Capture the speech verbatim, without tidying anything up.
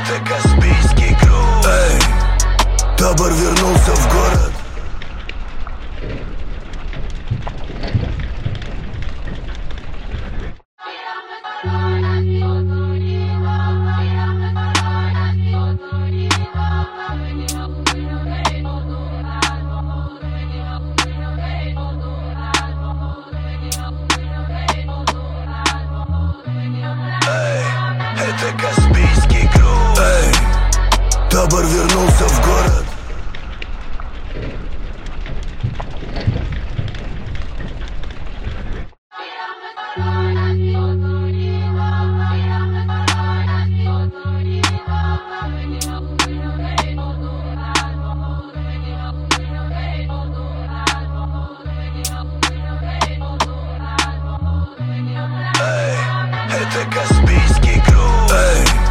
Это Каспийский груз. Эй, табор вернулся в город. Это Каспийский груз. Эй, табор вернулся в город. Эй, это Каспийский груз. Эй,